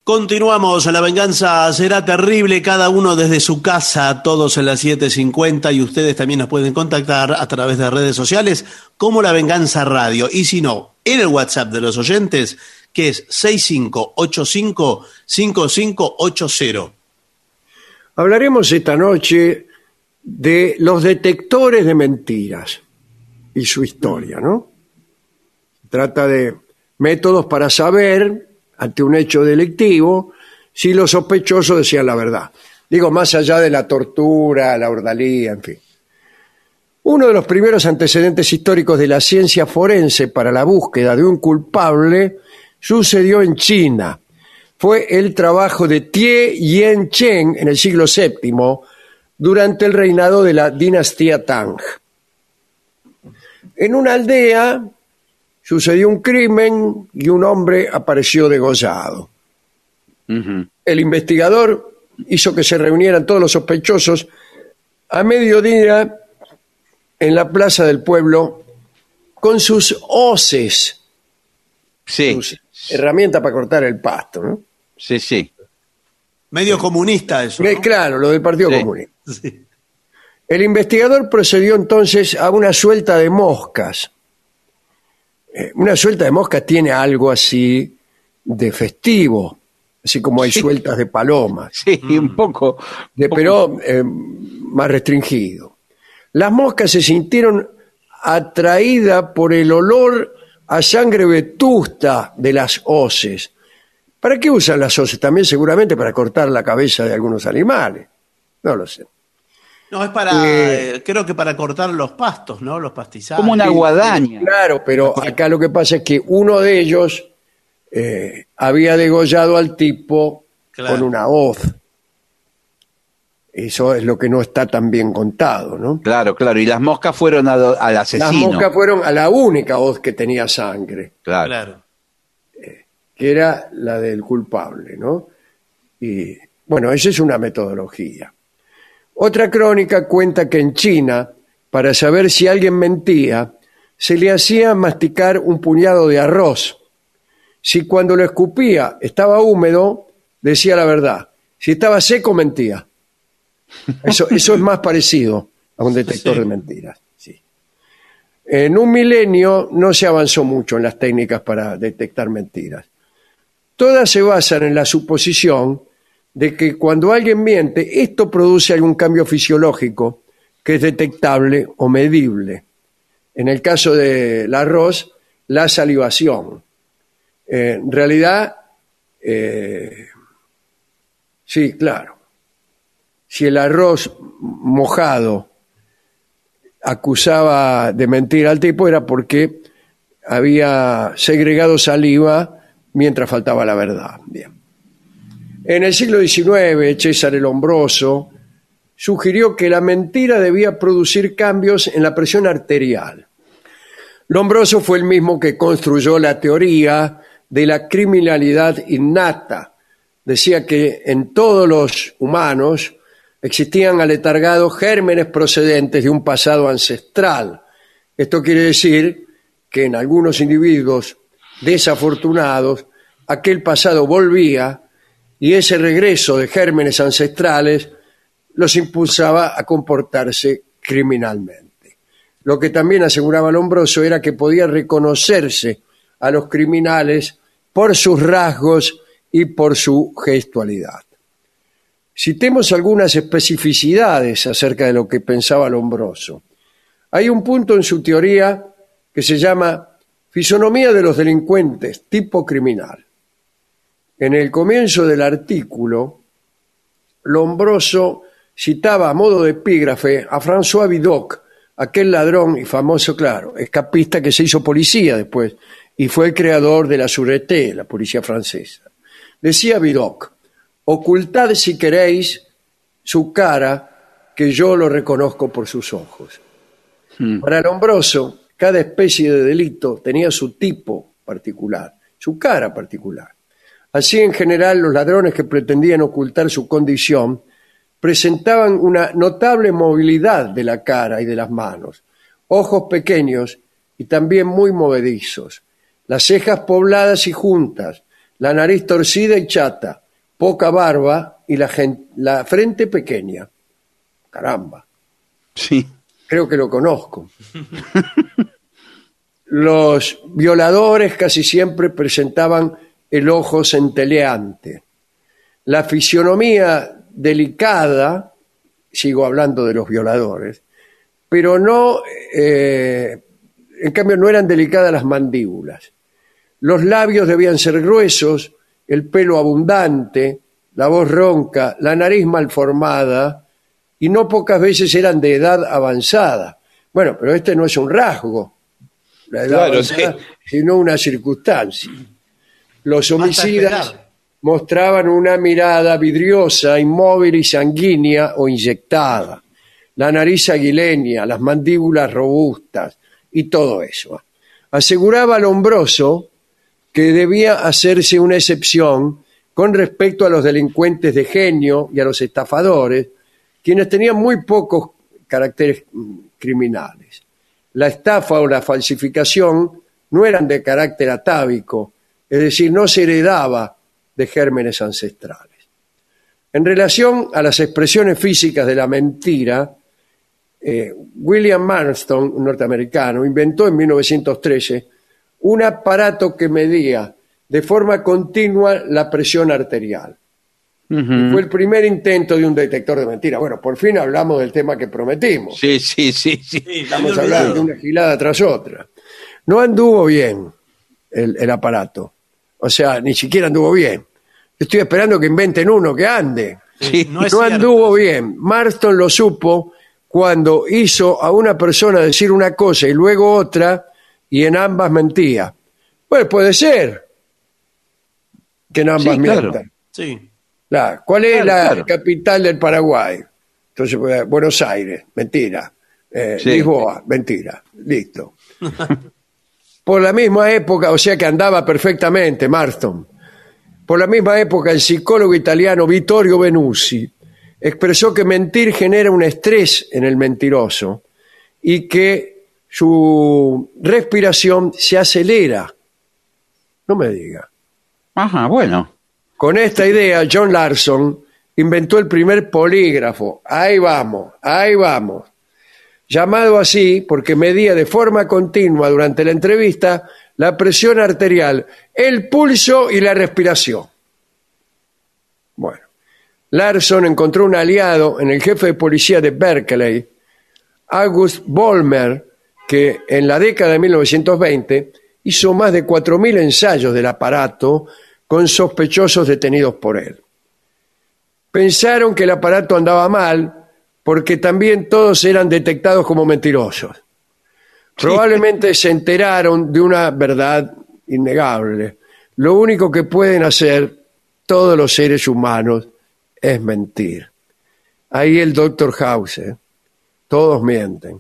Continuamos, la venganza será terrible, cada uno desde su casa, todos en las 7:50, y ustedes también nos pueden contactar a través de redes sociales como La Venganza Radio, y si no, en el WhatsApp de los oyentes, que es 6585-5580. Hablaremos esta noche de los detectores de mentiras y su historia, ¿no? Trata de métodos para saber, ante un hecho delictivo, si los sospechosos decían la verdad. Digo, más allá de la tortura, la ordalía, en fin. Uno de los primeros antecedentes históricos de la ciencia forense para la búsqueda de un culpable sucedió en China. Fue el trabajo de Tie Yen-chen en el siglo VII, durante el reinado de la dinastía Tang. En una aldea sucedió un crimen y un hombre apareció degollado. El investigador hizo que se reunieran todos los sospechosos a mediodía en la plaza del pueblo con sus hoces, sus herramientas para cortar el pasto, ¿no? Sí, sí. Medio comunista eso, ¿no? Claro, lo del Partido Comunista. Sí. El investigador procedió entonces a una suelta de moscas. Una suelta de moscas tiene algo así de festivo, así como hay sueltas de palomas. Sí, un poco. Pero más restringido. Las moscas se sintieron atraídas por el olor a sangre vetusta de las hoces. ¿Para qué usan las hoces? También seguramente para cortar la cabeza de algunos animales. No lo sé. No, es para, creo que para cortar los pastos, ¿no? Los pastizales. Como una guadaña. Claro, pero acá lo que pasa es que uno de ellos había degollado al tipo con una hoz. Eso es lo que no está tan bien contado, ¿no? Claro, claro. Y las moscas fueron al asesino. Las moscas fueron a la única hoz que tenía sangre. Claro. Que era la del culpable, ¿no? Y bueno, esa es una metodología. Otra crónica cuenta que en China, para saber si alguien mentía, se le hacía masticar un puñado de arroz. Si cuando lo escupía estaba húmedo, decía la verdad. Si estaba seco, mentía. Eso es más parecido a un detector de mentiras. Sí. En un milenio no se avanzó mucho en las técnicas para detectar mentiras. Todas se basan en la suposición de que cuando alguien miente, esto produce algún cambio fisiológico que es detectable o medible. En el caso del arroz, la salivación. En realidad, sí, claro. Si el arroz mojado acusaba de mentir al tipo, era porque había segregado saliva mientras faltaba la verdad. Bien. En el siglo XIX, César el Hombroso sugirió que la mentira debía producir cambios en la presión arterial. Lombroso fue el mismo que construyó la teoría de la criminalidad innata. Decía que en todos los humanos existían aletargados gérmenes procedentes de un pasado ancestral. Esto quiere decir que en algunos individuos desafortunados aquel pasado volvía y ese regreso de gérmenes ancestrales los impulsaba a comportarse criminalmente. Lo que también aseguraba Lombroso era que podía reconocerse a los criminales por sus rasgos y por su gestualidad. Citemos algunas especificidades acerca de lo que pensaba Lombroso. Hay un punto en su teoría que se llama fisonomía de los delincuentes, tipo criminal. En el comienzo del artículo, Lombroso citaba a modo de epígrafe a François Vidocq, aquel ladrón y famoso, claro, escapista que se hizo policía después y fue el creador de la Sûreté, la policía francesa. Decía Vidocq: ocultad si queréis su cara, que yo lo reconozco por sus ojos. Para Lombroso, cada especie de delito tenía su tipo particular, su cara particular. Así, en general, los ladrones que pretendían ocultar su condición presentaban una notable movilidad de la cara y de las manos, ojos pequeños y también muy movedizos, las cejas pobladas y juntas, la nariz torcida y chata, poca barba y la frente pequeña. Caramba, Sí. creo que lo conozco. Los violadores casi siempre presentaban el ojo centelleante. La fisionomía delicada, sigo hablando de los violadores, pero no, en cambio no eran delicadas las mandíbulas. Los labios debían ser gruesos, el pelo abundante, la voz ronca, la nariz mal formada, y no pocas veces eran de edad avanzada. Bueno, pero este no es un rasgo, la edad Claro, avanzada, sí. sino una circunstancia. Los homicidas esperar. mostraban una mirada vidriosa, inmóvil y sanguínea o inyectada, la nariz aguileña, las mandíbulas robustas y todo eso. Aseguraba Lombroso que debía hacerse una excepción con respecto a los delincuentes de genio y a los estafadores, quienes tenían muy pocos caracteres criminales. La estafa o la falsificación no eran de carácter atávico, es decir, no se heredaba de gérmenes ancestrales. En relación a las expresiones físicas de la mentira, William Marston, un norteamericano, inventó en 1913 un aparato que medía de forma continua la presión arterial. Fue el primer intento de un detector de mentiras. Bueno, por fin hablamos del tema que prometimos. Sí, sí, sí, sí. Sí, Estamos me había hablando de olvidado. una gilada tras otra. No anduvo bien el aparato. O sea, ni siquiera anduvo bien. Estoy esperando que inventen uno que ande. Sí. No es No cierto. anduvo bien. Marston lo supo cuando hizo a una persona decir una cosa y luego otra, y en ambas mentía. Pues puede ser que en ambas Sí, claro. mientan. Sí. Claro. ¿Cuál es Claro, la claro. capital del Paraguay? Entonces, Buenos Aires, mentira. Sí. Lisboa, mentira. Listo. Por la misma época, o sea que andaba perfectamente Marston. Por la misma época, el psicólogo italiano Vittorio Venusi expresó que mentir genera un estrés en el mentiroso y que su respiración se acelera. No me diga. Ajá, bueno. Con esta idea, John Larson inventó el primer polígrafo. Ahí vamos, ahí vamos. Llamado así porque medía de forma continua durante la entrevista la presión arterial, el pulso y la respiración. Bueno, Larson encontró un aliado en el jefe de policía de Berkeley, August Vollmer, que en la década de 1920 hizo más de 4.000 ensayos del aparato con sospechosos detenidos por él. Pensaron que el aparato andaba mal porque también todos eran detectados como mentirosos. Probablemente se enteraron de una verdad innegable. Lo único que pueden hacer todos los seres humanos es mentir. Ahí el Dr. House, todos mienten.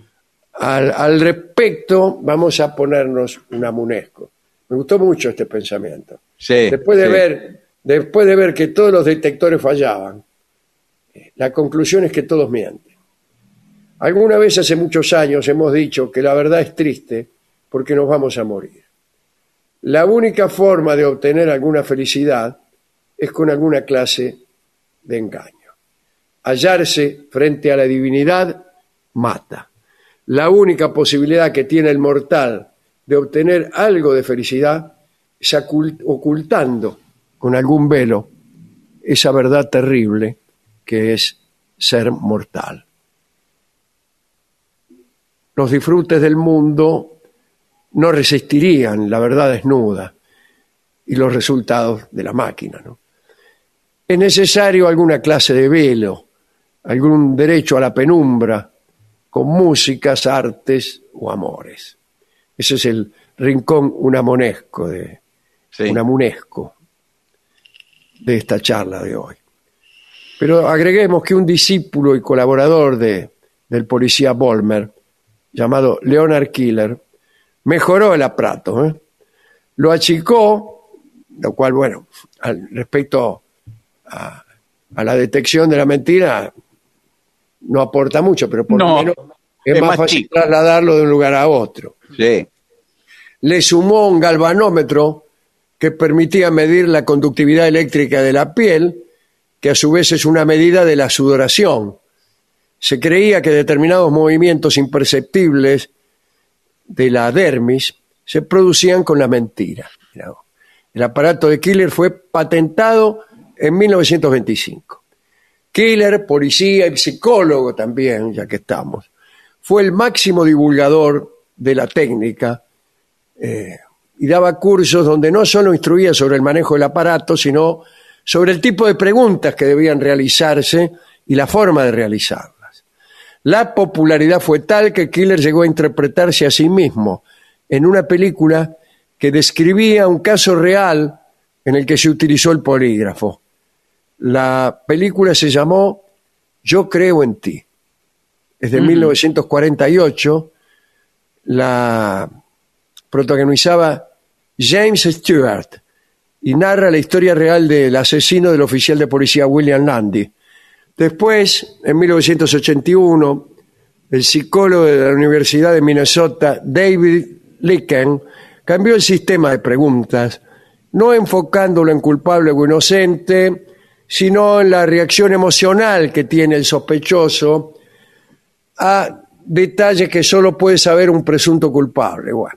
Al respecto, vamos a ponernos un amunesco. Me gustó mucho este pensamiento. Sí. Después de sí. ver que todos los detectores fallaban, la conclusión es que todos mienten. Alguna vez hace muchos años hemos dicho que la verdad es triste porque nos vamos a morir. La única forma de obtener alguna felicidad es con alguna clase de engaño. Hallarse frente a la divinidad mata. La única posibilidad que tiene el mortal de obtener algo de felicidad es ocultando con algún velo esa verdad terrible que es ser mortal. Los disfrutes del mundo no resistirían la verdad desnuda y los resultados de la máquina, ¿no? Es necesario alguna clase de velo, algún derecho a la penumbra, con músicas, artes o amores. Ese es el rincón unamonesco de esta charla de hoy. Pero agreguemos que un discípulo y colaborador del policía Vollmer, llamado Leonard Killer, mejoró el aparato, ¿eh? Lo achicó, lo cual, bueno, respecto a la detección de la mentira, no aporta mucho, pero por lo menos es más fácil chico. trasladarlo de un lugar a otro. Sí. Le sumó un galvanómetro que permitía medir la conductividad eléctrica de la piel, que a su vez es una medida de la sudoración. Se creía que determinados movimientos imperceptibles de la dermis se producían con la mentira. El aparato de Killer fue patentado en 1925. Killer, policía y psicólogo también, ya que estamos, fue el máximo divulgador de la técnica y daba cursos donde no solo instruía sobre el manejo del aparato, sino sobre el tipo de preguntas que debían realizarse y la forma de realizarlas. La popularidad fue tal que Killer llegó a interpretarse a sí mismo en una película que describía un caso real en el que se utilizó el polígrafo. La película se llamó Yo creo en ti. Es de 1948. La protagonizaba James Stewart y narra la historia real del asesino del oficial de policía William Lundy. Después, en 1981, el psicólogo de la Universidad de Minnesota, David Licken, cambió el sistema de preguntas, no enfocándolo en culpable o inocente, sino en la reacción emocional que tiene el sospechoso a detalles que solo puede saber un presunto culpable. Bueno,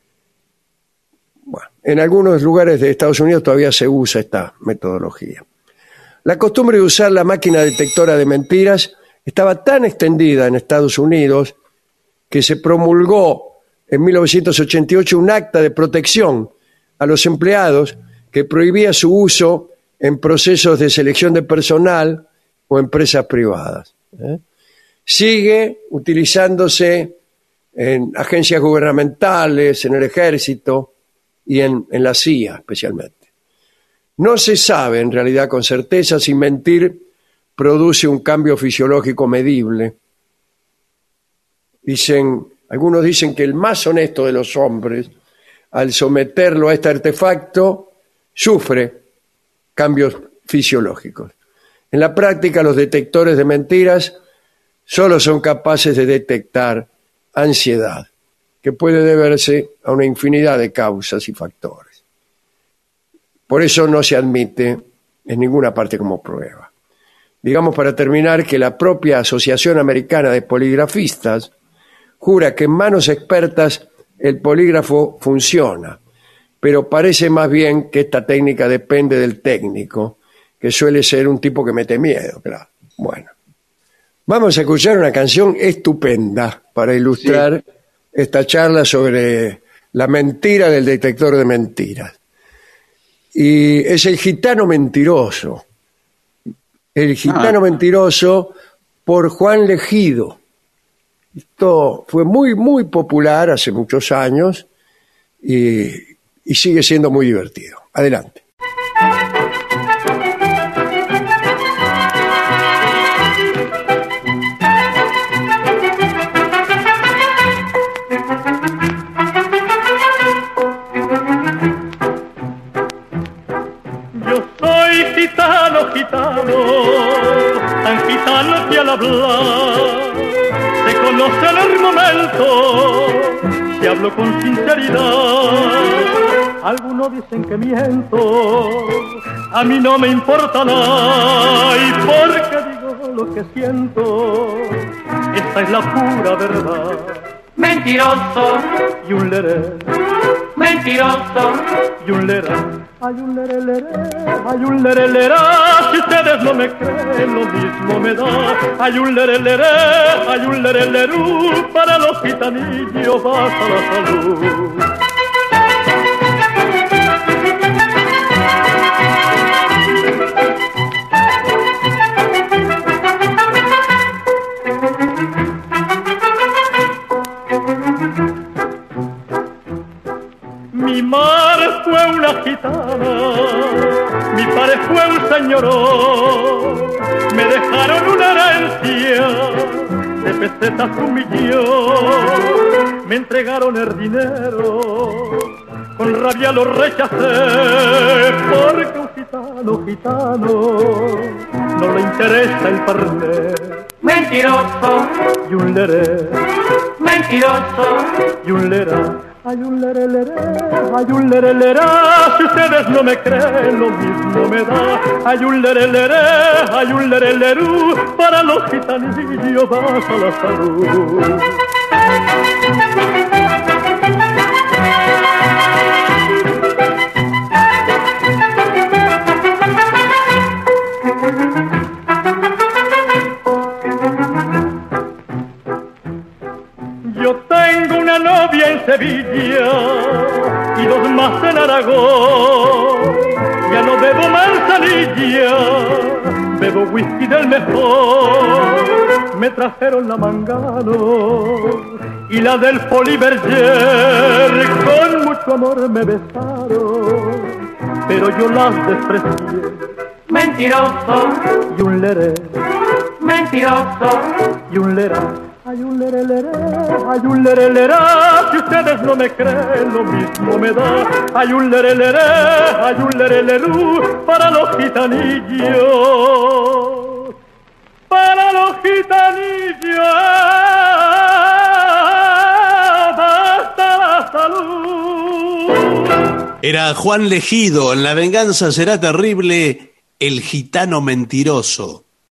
en algunos lugares de Estados Unidos todavía se usa esta metodología. La costumbre de usar la máquina detectora de mentiras estaba tan extendida en Estados Unidos que se promulgó en 1988 un acta de protección a los empleados que prohibía su uso en procesos de selección de personal o empresas privadas. Sigue utilizándose en agencias gubernamentales, en el ejército y en la CIA especialmente. No se sabe en realidad con certeza si mentir produce un cambio fisiológico medible. Algunos dicen que el más honesto de los hombres, al someterlo a este artefacto, sufre cambios fisiológicos. En la práctica, los detectores de mentiras solo son capaces de detectar ansiedad, que puede deberse a una infinidad de causas y factores. Por eso no se admite en ninguna parte como prueba. Digamos, para terminar, que la propia Asociación Americana de Poligrafistas jura que en manos expertas el polígrafo funciona, pero parece más bien que esta técnica depende del técnico, que suele ser un tipo que mete miedo, claro. Bueno, vamos a escuchar una canción estupenda para ilustrar esta charla sobre la mentira del detector de mentiras. Y es El Gitano Mentiroso. El Gitano Mentiroso por Juan Legido. Esto fue muy, muy popular hace muchos años y sigue siendo muy divertido. Adelante. Yo soy gitano, gitano, tan gitano que al hablar se conoce en el momento, si hablo con sinceridad. Algunos dicen que miento, a mí no me importa nada, y porque digo lo que siento, esta es la pura verdad. Mentiroso Y un leré, mentiroso, y un leré, hay un leré, leré, hay un leré, lerá, si ustedes no me creen lo mismo me da. Hay un leré, leré, hay un leré, lerú, para los gitanillos basta la salud. Mi madre fue una gitana, mi padre fue un señorón, me dejaron una herencia de pesetas un millón, me entregaron el dinero, con rabia lo rechacé, porque un gitano, gitano, no le interesa el parné. mentiroso, Y un leré, mentiroso, y un lerá, Hay un lerelere, hay un lerelera, si ustedes no me creen, lo mismo me da. Hay un lerelere, hay un lereleru, para los gitanillos vas a la salud. Yo tengo una novia en Sevilla y dos más en Aragón. Ya no bebo manzanilla, bebo whisky del mejor. Me trajeron la Mangano y la del Poliverger. Con mucho amor me besaron, pero yo las desprecié. Mentiroso, Y un leré, mentiroso, y un lerá. Hay un lerelere, hay un lerelera, si ustedes no me creen, lo mismo me da. Hay un lerelere, hay un lereleru, para los gitanillos, para los gitanillos, basta la salud. Era Juan Legido, en La venganza será terrible, el gitano mentiroso.